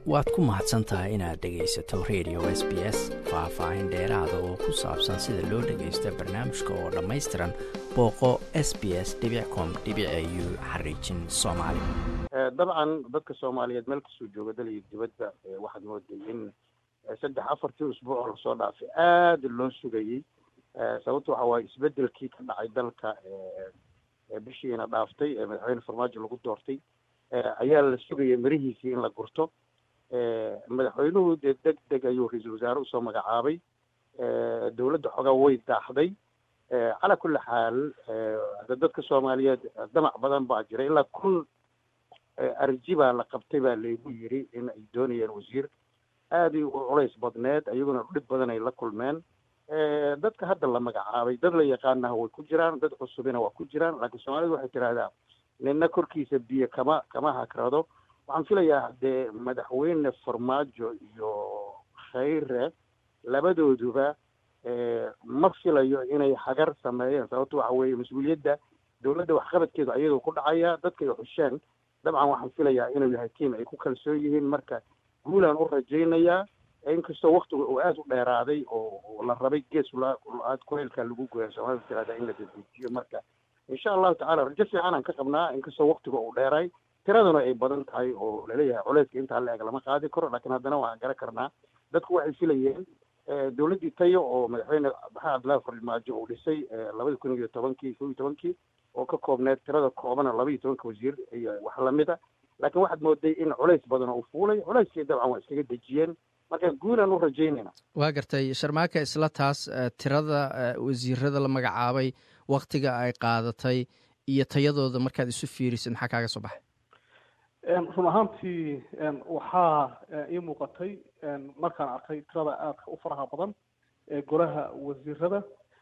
waad ku mahadsan tahay inaad dhegaysato radio SBS faah-faahin dheeraada oo ku saabsan sida loo dhagaysto barnaamijka oo dhammaystiran booqo sbs.com.au/soomaali. dabcan dadka Soomaaliyeed meel kasoo jooga dal iyo dibadda waxaad mooday in 3-4 usbuuc oo lasoo dhaafay aad loo sugayay sababtoo waxa waaye isbedelkii ka dhacay dalka bishiina dhaaftay madaxweyne Farmaajo lagu doortay ayaa la sugayay mirihiisii in la gurto madaxweynuhu degdeg ayuu ra'iisul wasaare usoo magacaabay dawladda xogaa way daaxday cala kulli xaal dadka Soomaaliyeed damac badan baa jira ilaa kun arji baa la qabtay baa lagu yiri in ay doonayeen wasiir aad u culays badneed ayaguna dhib badan ay la kulmeen dadka hadda la magacaabay dad la yaqaanaha way ku jiraan dad cusubina waa ku jiraan laakiin Soomaalidu waxay tiraahdaa ninna korkiisa biyo kama hakrado waxaan filayaa dee madaxweyne Farmaajo iyo Khayre labadooduba ma filayo inay hagar sameeyeen sababtoo waxa weeye mas'uuliyadda dawladda wax qabadkeedu ayadoo ku dhacaya dadka ay xusheen dabcan waxaan filayaa inuu yahay tiim ay ku kalsoon yihiin marka guulaan u rajaynayaa inkastoo waqtigu uu aad u dheeraaday oo la rabay gees aad kuleelka lagu gooyo Soomaalidu tiraahdaa in la dedejiyo marka insha Allah ta'ala rajo fiican aan ka qabnaa inkastoo waqtigu uu dheeray tiraduna ay badan tahay oo la leeyahay culayska inta la eeg lama qaadi karo laakiin haddana waan garan karnaa dadku waxay filayeen dawladdii tayo oo madaxweyne Maxamed Abdullaahi Farmaajo uu dhisay 2010 oo ka koobneed tirada koobana 12 wasiir iyo wax lamida laakiin waxaad mooday in culays badan uu fuulay culayskii dabcan waa iskaga dejiyeen marka guulaan u rajaynayna waa gartay sharmaaka isla taas tirada wasiirada la magacaabay waqtiga ay qaadatay iyo tayadooda markaad isu fiirisid maxaa kaaga soo baxay run ahaantii waxaa ii muuqatay markaan arkay tirada aadka u faraha badan ee golaha wasiirada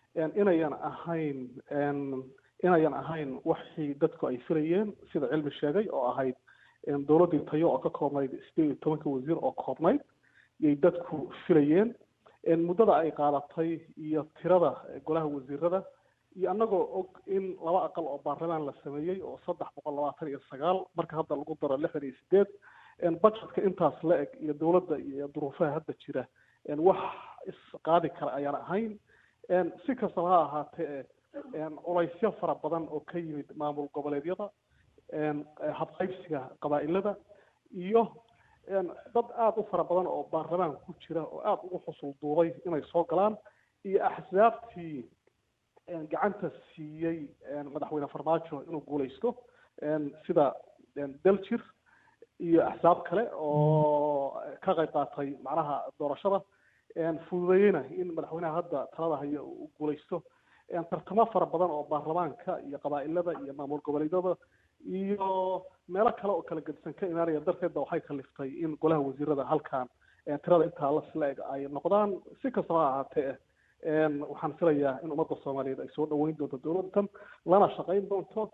inayan ahayn waxii dadku ay filayeen sida cilmi sheegay oo ahayd dawladdii tayo oo ka koobnayd 18 wasiir oo koobnayd yay dadku filayeen muddada ay qaadatay iyo tirada golaha wasiirada iyo annagoo og in 2 aqal oo baarlamaan la sameeyay oo 329 marka hadda lagu daro 68 budgetka intaas la eg iyo dawladda iyo duruufaha hadda jira wax isqaadi kara ayaan ahayn si kastaba ha ahaatee culaysyo fara badan oo ka yimid maamul goboleedyada habqaybsiga qabaa'ilada iyo dad aad u fara badan oo baarlamaan ku jira oo aad ugu xusul duubay inay soo galaan iyo axsaabtii gacanta siiyey madaxweyne Farmaajo inuu guuleysto sida Daljir iyo axsaab kale oo ka qayb qaatay macnaha doorashada fududeeyna in madaxweynaha hadda talada haya uu guuleysto tartamo fara badan oo baarlamaanka iyo qabaa'ilada iyo maamul goboleedyada iyo meelo kale oo kala gedisan ka imaanaya darteed waxay kaliftay in golaha wasiirada halkaan tirada intaa la eg ay noqdaan si kastaba ha ahaatee waxaan filayaa in ummadda Soomaaliyeed ay soo dhaweyn doonto dawladdan lana shaqayn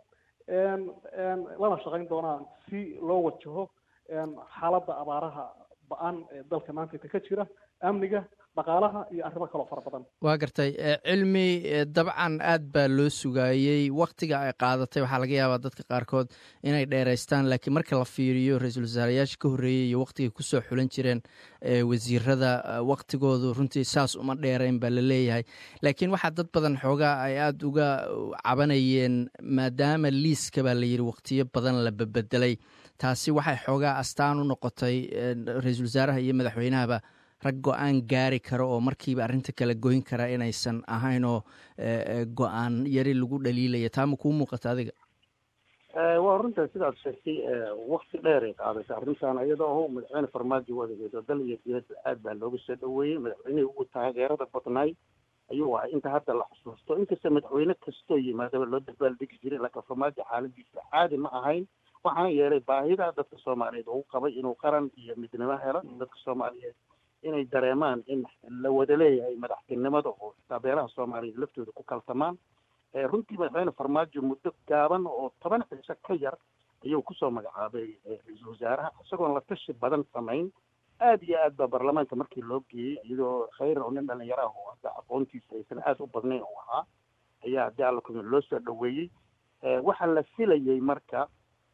doonaan si loo wajaho xaaladda abaaraha ba'an ee dalka maanta ka jira amniga dhaqaalaha iyo arrimo kale oo fara badan waa gartay cilmi dabcan aad baa loo sugaayey waqtiga ay qaadatay waxaa laga yaabaa dadka qaarkood inay dheeraystaan laakiin marka la fiiriyo ra'iisul wasaarayaasha ka horreeyey iyo waqtigay kusoo xulan jireen wasiirada waqtigoodu runtii saas uma dheerayn baa la leeyahay laakiin waxaa dad badan xoogaa ay aada uga cabanayeen maadaama liiska baa la yidhi waqtiyo badan la bebedelay taasi waxay xoogaa astaan u noqotay ra'iisul wasaaraha iyo madaxweynahaba rag go-aan gaari karo oo markiiba arrinta kala goyn kara inaysan ahayn oo go-aan yari lagu dhaliilaya taa ma kuu muuqata adiga waa runtaa sidaad sheegtay waqti dheer ay qaadatay arrintan iyadoo madaxweyne Farmaajo wadageeda dal iyo dibadda aad baa looga soo dhaweeyey madaxweyne ugu taageerada badnaay ayuu ahaa inta hadda la xusuusto inkasta madaxweyne kastoo yimaadaba loo dabaaldegi jiray laakiin Farmaajo xaaladiisa caadi ma ahayn waxaana yeelay baahida dadka Soomaaliyeed uu qabay inuu qaran iyo midnimo helo dadka Soomaaliyeed inay dareemaan in la wada leeyahay madaxtinimada oo taageeraha Soomaaliyeed laftooda ku kaltamaan runtii madaxweyne Farmaajo muddo gaaban oo 10 cisho ka yar ayuu ku soo magacaabay ra'iisul wasaaraha isagoo la tashi badan samayn aad iyo aad ba baarlamaanka markii loo geeyay iyadoo Khayre oo nin dhalinyaro ah oo aqoontiisa aysan aad u badnayn oo ahaa ayaa dialogue loo soo dhaweeyay waxa la filayay marka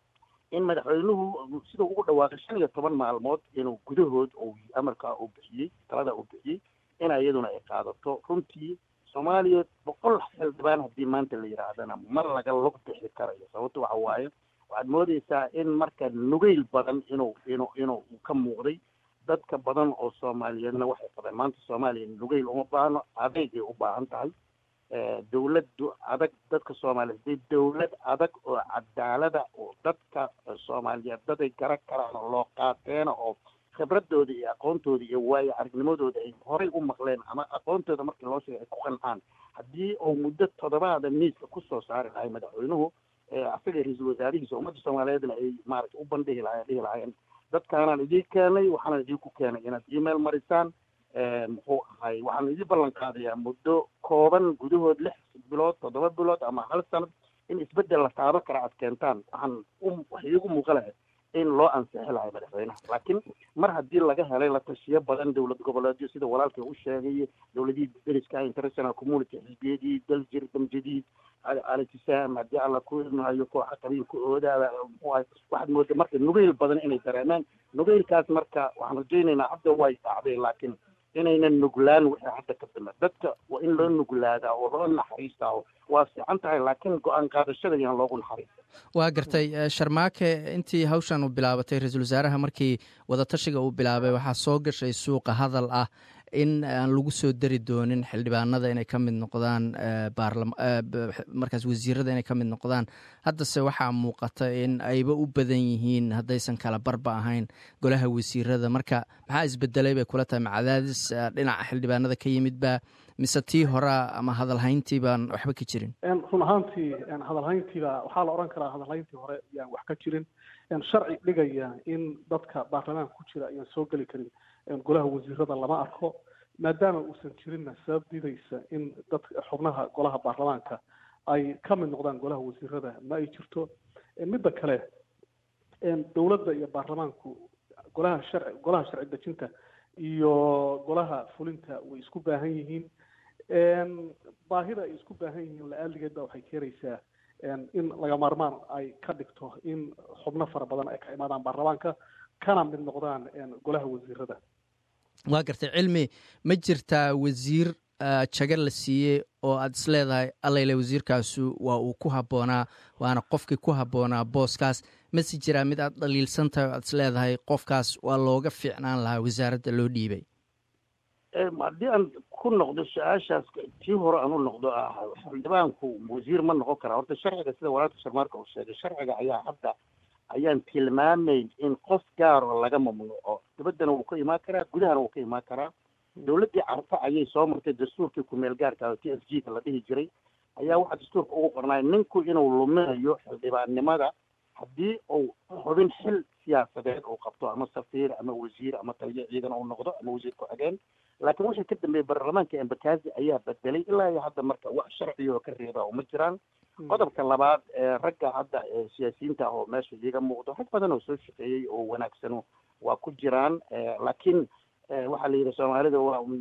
in madaxweynuhu sida ugu dhawaaqay 15 maalmood inuu gudahood oo amarka uu bixiyay talada uu bixiyay in iyaduna ay qaadato runtii Soomaaliya 100 xildhibaan haddii maanta la yiraahdana ma laga lug bixi karayo sababtoo waxa waaye waxaad moodaysaa in marka nugayl badan inuu ka muuqday dadka badan oo Soomaaliyeedna waxay qabeen maanta Soomaaliya nugayl uma baahno adeegay u baahan tahay dawladdu adag dadka Soomaaliyeed dawlad adag oo cadaalada oo dadka Soomaaliyeed daday garan karaan loo qaateen oo khibradooda iyo aqoontooda iyo waayo aragnimadooda ay horay u maqleen ama aqoontooda markii loo sheegay ku qancaan haddii uu muddo toddobaad miiska ku soo saari lahay madaxweynuhu asaga ra'iisul wasaarihiisa ummadda Soomaaliyeedna ay maaragtay u bandhigi lahaayeen dadkaanaan idin keenay waxaan idin ku keenay inaad email marisaan muxuu ahay waxaan idin ballan qaadayaa muddo kooban gudahood 6 bilood 7 bilood ama hal sanad in isbedel la taaban kara aad keentaan waxay igu muuqalahay in loo ansixi lahay madaxweynaha laakiin mar haddii laga helay la tashiyo badan dawlad goboleedyo sida walaalkay u sheegay dawladii deriska international community xisbiyadii daljir damjadiid al-ittisaam haddii alla ku ilmahayo kooxa qabiilka oodaada waxaad moodaa marka nugayl badan inay dareemeen nugaylkaas marka waxaan rajaynaynaa hadda way dhacday laakiin inaynan nuglaan wixii hadda ka dambe dadka waa in loo nuglaadaa oo loo naxariistaa waa fiican tahay laakiin go-aan qaadashada yaan loogu naxariista waa gartay Sharmaake intii hawshan uu bilaabatay ra'iisul wasaaraha markii wadatashiga uu bilaabay waxaa soo gashay suuqa hadal ah in aan lagu soo dari doonin xildhibaanada inay ka mid noqdaan markaas wasiirada inay ka mid noqdaan haddase waxaa muuqata in ayba u badan yihiin haddaysan kala barba ahayn golaha wasiirada marka maxaa isbedelay bay kula tahay macadaadis dhinaca xildhibaanada ka yimid baa mise tii horaa ama hadalhayntii baan waxba ka jirin run ahaantii hadalhayntiiba waxaa la odhan karaa hadalhayntii hore yaan wax ka jirin sharci dhigaya in dadka baarlamaanka ku jira ayaan soo geli karin golaha wasiirada lama arko maadaama uusan jirinna sabab diidaysa in dadka xubnaha golaha baarlamaanka ay ka mid noqdaan golaha wasiirada ma ay jirto midda kale dawladda iyo baarlamaanku golaha sharci dejinta iyo golaha fulinta way isku baahan yihiin baahida ay isku baahan yihiin la-aaligeedba waxay keenaysaa in laga maarmaan ay ka dhigto in xubno fara badan ay ka imaadaan baarlamaanka kana mid noqdaan golaha wasiirada waa gartay cilmi ma jirtaa wasiir jaga la siiyey oo aad is leedahay allayle wasiirkaasu waa uu ku habboonaa waana qofkii ku habboonaa booskaas mase jiraa mid aad dhaliilsan tahay oo aad is leedahay qofkaas waa looga fiicnaan lahaa wasaaradda loo dhiibay haddii aan ku noqdo su-aashaas tii hore aan u noqdo xildhibaanku wasiir ma noqon karaa horta sharciga sida walaalka Sharmaarka uu sheegay sharciga ayaa hadda ayaan tilmaamayn in qof gaar oo laga mamnuuco dibaddana wuu ka imaan karaa gudahana wuu ka imaan karaa dawladdii carfa ayay soo martay dastuurkii ku-meel gaarka TSG-ka la dhihi jiray ayaa waxaa dastuurka ugu qornay ninku inuu luminayo xildhibaannimada haddii uu xubin xil siyaasadeed uu qabto ama safiir ama wasiir ama taliye ciidan uu noqdo ama wasiir ku-xigeen laakiin wixii ka dambeeyey baarlamaanka embakaazi ayaa bedelay ilaa iyo hadda marka wax sharciga oo ka reeba uma jiraan qodobka labaad ragga hadda siyaasiyiinta ah oo meesha iyaga muuqdo rag badan oo soo shaqeeyey oo wanaagsano waa ku jiraan laakiin waxaa la yidhi soomaalida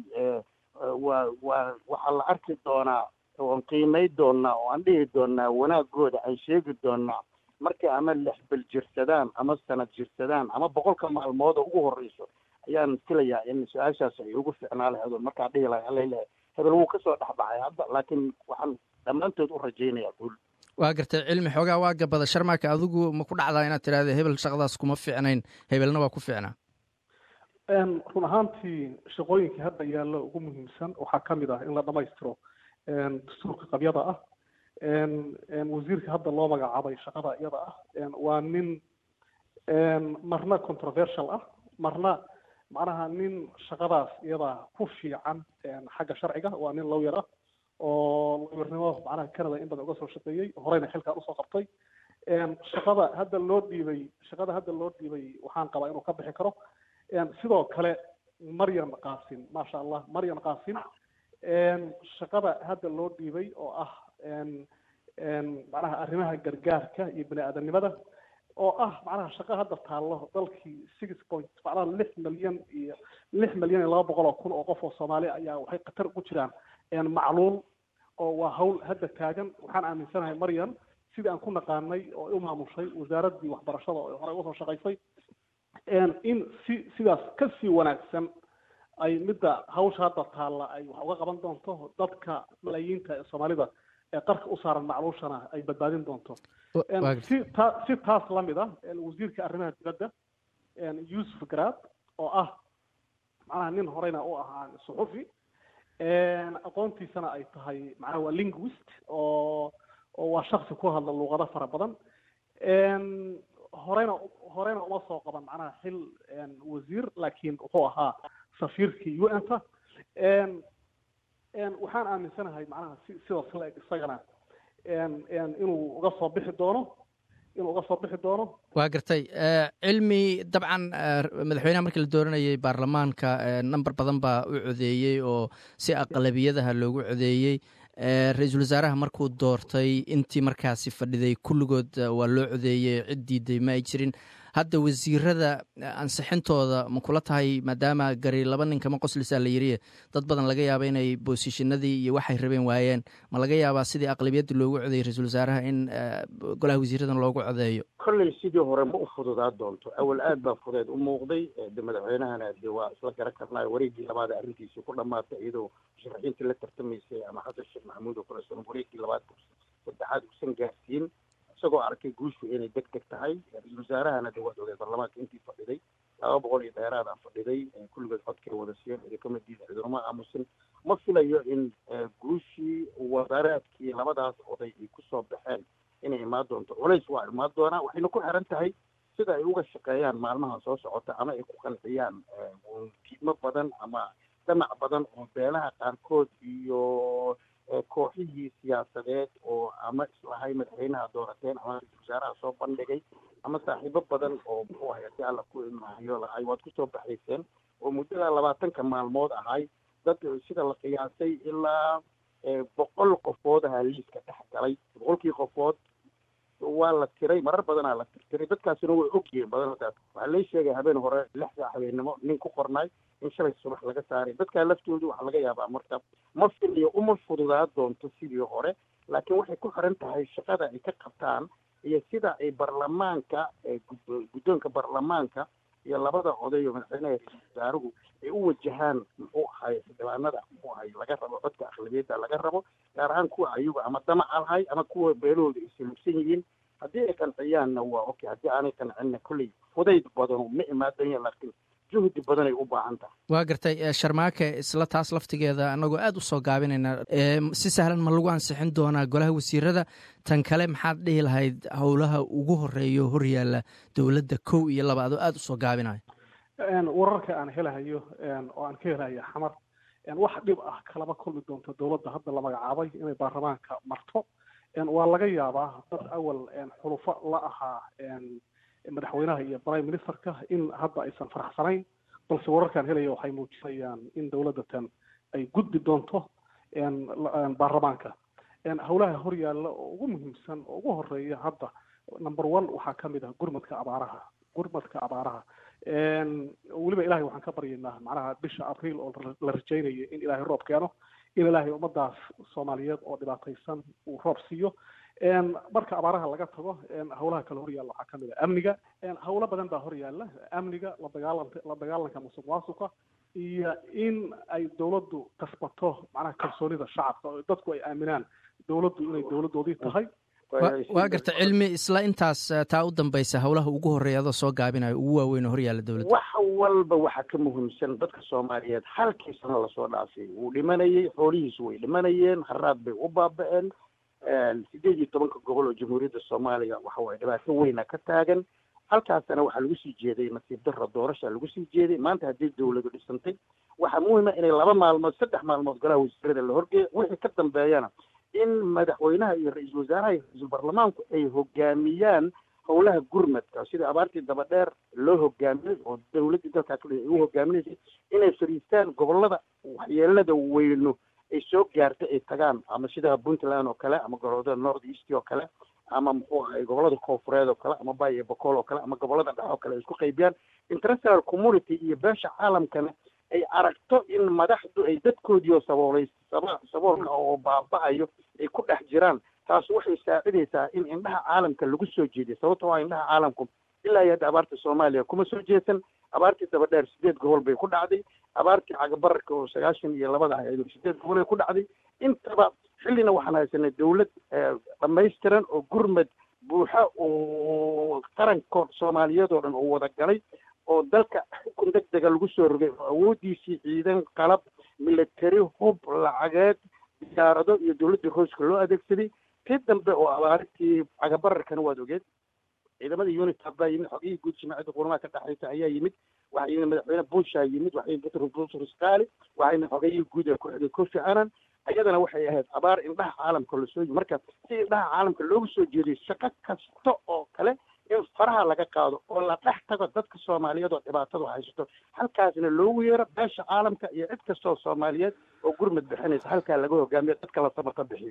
waxaa la arki doonaa oon qiimay doonaa oo aan dhihi doonaa wanaagooda aan sheegi doonaa markay ama 6 bil jirsadaan ama sanad jirsadaan ama 100 maalmood oo ugu horeyso ayaan filayaa in su-aashaas ay ugu fiicnaa lahayd markaa dhihi lahay alla hebel wuu kasoo dhexbaxay hadda laakiin waxaan dhammaantood u rajaynayaa guul waa gartay cilmi xoogaa waa gabada Sharmaake adigu ma ku dhacdaa inaad tiraahdo hebel shaqadaas kuma fiicnayn hebelna waa ku fiicnaa run ahaantii shaqooyinkii hadda yaallo ugu muhiimsan waxaa ka mid ah in la dhammaystiro dastuurka qabyada ah wasiirka hadda loo magacaabay shaqada iyada ah waa nin marna controversial ah marna macnaha nin shaqadaas iyada ku fiican xagga sharciga waa nin lawyer ah oo lawyernimo macnaha Canada in badan uga soo shaqeeyey horeyna xilkaan usoo qabtay shaqada hadda loo dhiibay waxaan qabaa inuu ka bixi karo sidoo kale Maryam Qaasim maasha Allah Maryam Qaasim shaqada hadda loo dhiibay oo ah macnaha arrimaha gargaarka iyo bini'aadanimada oo ah macnaha shaqo hadda taallo dalkii 6 milyan iyo 200,000 oo qof oo Soomaali ayaa waxay qatar ugu jiraan macluul oo waa hawl hadda taagan waxaan aaminsanahay Maryam sidii aan ku naqaanay oo u maamushay wasaaraddii waxbarashada oo horey usoo shaqaysay in sidaas ka sii wanaagsan ay midda hawsha hadda taalla ay wax uga qaban doonto dadka malaayiinta ee soomaalida ee qarka u saaran macluushana ay badbaadin doonto si taas la mid ah wasiirka arrimaha dibadda yuusuf garaad oo ah macnaha nin horeyna u ahaa suxufi aqoontiisana ay tahay macnaha waa linguist oo waa shaksi ku hadla luuqado fara badan horeyna uma soo qaban macnaha xil wasiir laakiin wuxuu ahaa safiirkii UN-ta waxaan aaminsanahay macnaha sidaas la eg isagana inuu uga soo bixi doono waa gartay cilmi dabcan madaxweynaha markii la dooranayay baarlamaanka number badan baa u codeeyey oo si aqlabiyadaha loogu codeeyey ra-iisul wasaaraha markuu doortay intii markaasi fadhiday kulligood waa loo codeeyey cid diiday ma ay jirin hadda wasiirada ansixintooda ma kula tahay maadaama gari laba nin kama qoslisaa la yiriye dad badan laga yaaba inay boosishinadii iyo waxay rabeen waayeen ma laga yaabaa sidii aqlabiyadda loogu codeeyey ra-iisul wasaaraha in golaha wasiiradan loogu codeeyo kolley sidii hore ma u fududaa doonto awal aad baa fudeed u muuqday madaxweynahana de waa isla garan karnaayo wareegii labaad arrintiisii ku dhamaatay iyadoo musharaxiintii la tartamaysay ama xasan sheekh maxamuud oo kale san wareegii labaad saddexaad usan gaarsiin isagoo arkay guushu inay deg deg tahay ra-iisul wasaarahana de waad ogay baarlamaanka intii fadhiday 200 iyo dheeraad aan fadhiday kulligood codkay wada siiyeen idinka diida ciidamo aamusin ma filayo in guushii wasaaraadkii labadaas oday ay kusoo baxeen inay imaan doonto culays waa imaan doonaa waxayna ku xiran tahay sida ay uga shaqeeyaan maalmaha soo socota ama ay ku qanciyaan tiimo badan ama damac badan oo beelaha qaarkood iyo kooxihii siyaasadeed oo ama islahay madaxweynaha doorateen ama ra-iisul wasaaraha soo bandhigay ama saaxiibo badan oo muxuu ahay si alla ku imaayo lahay waad kusoo baxayseen oo muddada 20 maalmood ahay dad sida la qiyaasay ilaa 100 qofood ahaa liiska dhex galay 100kii qofood waa la tiray marar badanaa la tiray dadkaasina way ogyihiin badantaas waxaa lay sheegay habeen hore 6 habeenimo nin ku qornay in shalay subax laga saaray dadkaa laftoodu waxaa laga yaabaa marka ma filiyo uma fududaa doonto sidii hore laakiin waxay ku xiran tahay shaqada ay ka qabtaan iyo sida ay baarlamaanka guddoonka baarlamaanka iyo labada oday oo madaxweynaha ra-iisul wasaaruhu ay u wajahaan muxuu ahay xildhibaanada muxuu ahay laga rabo codka aqlabiyadda laga rabo gaar ahaan kuwa ayagu ama damac lahay ama kuwa beelahooda ay salugsan yihiin haddii ay qanciyaanna waa okay haddii aanay qancinna kolley fudayd badano ma imaadanya laakiin juhdi badanay u baahan tahay waa gartay sharmaake isla taas laftigeeda anagoo aad u soo gaabinayna si sahlan ma lagu ansixin doonaa golaha wasiirada tan kale maxaad dhihi lahayd howlaha ugu horeeyo horyaalla dowladda 1 iyo 2 adoo aad u soo gaabinayo wararka aan helahayo oo aan ka helayo xamar wax dhib ah kalaba kulmi doonto dowladda hadda la magacaabay inay baarlamaanka marto waa laga yaabaa dad awal xulufo la ahaa madaxweynaha iyo prime ministerka in hadda aysan faraxsanayn balse wararkaan helaya waxay muujinayaan in dowladda tan ay gudbi doonto baarlamaanka howlaha horyaalla oo ugu muhiimsan oo ugu horeeya hadda number 1 waxaa ka mid ah gurmadka abaaraha weliba ilaahay waxaan ka baryaynaa macnaha bisha abriil oo la rajaynayo in ilaahay roob keeno in ilaahay ummadaas soomaaliyeed oo dhibaataysan uu roob siiyo marka abaaraha laga tago howlaha kale horyaalla waxaa ka mid ah amniga howlo badan baa horyaalla amniga la dagaalanka musuqmaasuqa iyo in ay dowladdu kasbato macnaha kalsoonida shacabka oo dadku ay aaminaan dowladdu inay dowladdoodii tahay waa garta cilmi isla intaas taa u dambaysa howlaha ugu horeeya adoo soo gaabinayo ugu waaweyn oo horyaalla dowladda wax walba waxaa ka muhiimsan dadka soomaaliyeed halkii sano lasoo dhaafay wuu dhimanayay xoolihiisu way dhimanayeen haraad bay u baaba'een 18 gobol oo jamhuuriyadda soomaaliya waxa way dhibaato weyna ka taagan halkaasna waxaa lagu sii jeeday nasiib darro doorasha lagu sii jeeday maanta haddii dowladu dhisantay waxaa muhiima inay 2 maalmood 3 maalmood golaha wasiirada la horgeeyo wixii ka dambeeyana in madaxweynaha iyo ra-iisul wasaaraha iyo ra-iisul baarlamaanku ay hogaamiyaan howlaha gurmadka sida abaartii daba dheer loo hogaamiyey oo dowladdii dalkaa kale ay u hogaaminaysay inay fariistaan gobolada waxyeelada weyno ay soo gaartay ay tagaan ama sida puntland oo kale ama gobolada north east oo kale ama muxuu ahay gobolada koonfureed oo kale ama bay iyo boqol oo kale ama gobolada dhexe oo kale ay isku qaybiyaan international community iyo beesha caalamkana ay aragto in madaxdu ay dadkoodii oo saboolka oo baaba'ayo ay ku dhex jiraan taas waxay saacidaysaa in indhaha caalamka lagu soo jeediyo sababtoo ah indhaha caalamku ilaa iyo hadda abaarta soomaaliya kuma soo jeedsan abaartii dabadheer 8 gobol bay ku dhacday abaartii cagabararka oo 92 ahayd 8 gobol ay ku dhacday intaba xillina waxaan haysanay dawlad dhammaystiran oo gurmad buuxa oo qaranka Soomaaliyeed oo dhan oo wada galay oo dalka xukun degdeg lagu soo rogay awoodiisii ciidan qalab military hub lacageed diyaarado iyo dawladda hooska loo adeegsaday tii dambe oo abaartii cagabararkan waad ogeed ciidamada UNITA baa yimid xogii guud jimacada qurumaha ka dhaxaysa ayaa yimid waxa yimid madaxweyne Bush yimid waxa yimid Boutros Ghali waxa yimid xogii guud ee ku xigay Kofi Annan ayadana waxay ahayd abaar indhaha caalamka la soo marka si indhaha caalamka loogu soo jeediyo shaqo kasta oo kale in faraha laga qaado oo la dhex tago dadka Soomaaliyeed oo dhibaatada haysto halkaasna loogu yeero beesha caalamka iyo cid kasta oo Soomaaliyeed oo gurmad bixinaysa halka laga hogaamiyo dadka la sabarka bixiyo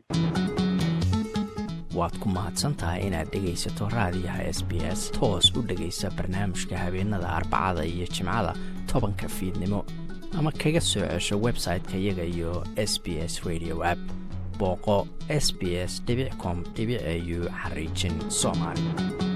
waad ku mahadsantahay inaad dhegaysato raadiyaha SBS toos u dhegaysa barnaamijka habeenada Arbacada iyo Jimcada 10 fiidnimo ama kaga soo cesho website-ka iyaga iyo SBS Radio app booqo sbs.com.au/Somali